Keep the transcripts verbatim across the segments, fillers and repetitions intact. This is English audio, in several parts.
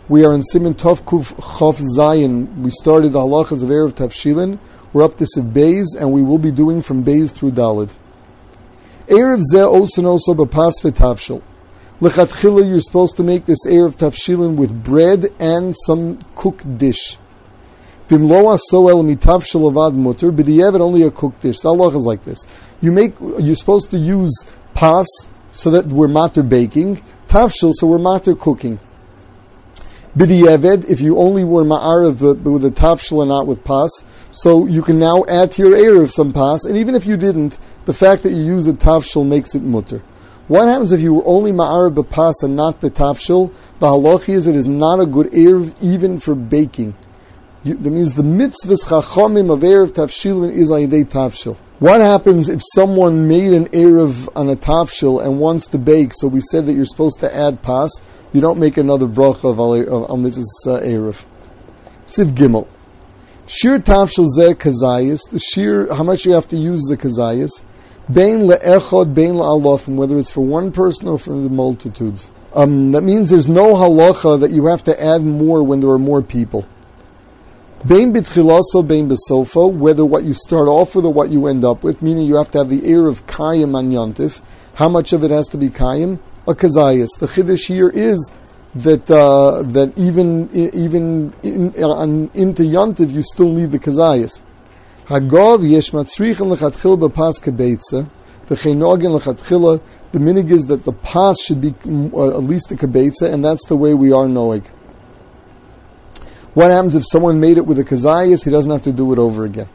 We are in Siman Tov Kuf Chof Zayin. We started the halachas of Erev Tavshilin. We're up to Siv Beis, and we will be doing from Beis through Dalid. Erev Zeh Osen Oso B'Pas V'Tavshil. Lechatchila, you're supposed to make this Erev Tavshilin with bread and some cooked dish. Vimlo Aso El Mitavshil Avad Mutter, B'Di'evet only a cooked dish. The halacha is like this. You make, you're supposed to use pas so that we're matter baking, tavshil so we're matter cooking. B'di'eved, if you only were ma'arav but with a tavshil and not with pas, so you can now add to your erev some pas, and even if you didn't, the fact that you use a tavshil makes it mutter. What happens if you were only ma'arav b'pas and not b'tavshil? The halacha is it is not a good erev even for baking. You, that means the mitzvahs chachamim of erev tavshilin is ayidei tavshil. What happens if someone made an erev on a tavshil and wants to bake? So we said that you're supposed to add pas. You don't make another bracha of on this erev. Siv Gimel. Shir tavshil zeh kazayis. The shir, how much you have to use is a kazayis. Bein le'echad, bein le'alofim, whether it's for one person or for the multitudes. Um, that means there's no halacha that you have to add more when there are more people. Bein bitchilaso, bein besofo, whether what you start off with or what you end up with, meaning you have to have the erev kayim on yontif. How much of it has to be kayim? A kazayas. The chiddush here is that uh, that even even in, on, into yontiv you still need the kazayas. Hagov yesh matzrichen lechatchil b'pas kebeitza v'cheinogin lechatchila. The minig is that the pas should be uh, at least a kebeitza, and that's the way we are noeg. What happens if someone made it with a kazayas? He doesn't have to do it over again.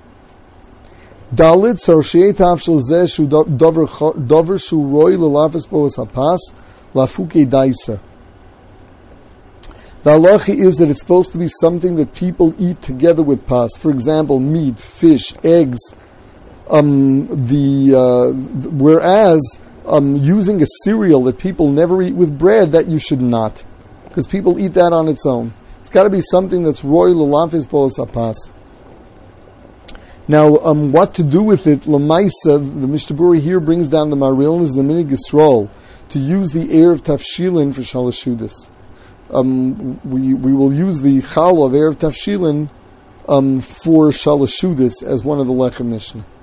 Dalit sarshei tavshil zeh shu dover shu roi lelafes boas hapas lafuke daisa. The halacha is that it's supposed to be something that people eat together with pas. For example, meat, fish, eggs. Um, the uh, whereas um, using a cereal that people never eat with bread, that you should not, because people eat that on its own. It's got to be something that's roi lelafes boas hapas. Now, um, what to do with it? Lamaisa, the Mishnah Berurah here brings down the Marilin is the minig Yisrael to use the erev tavshilin for shalashudas. Um, we we will use the chal of erev tavshilin um, for shalashudas as one of the lechem Mishnah.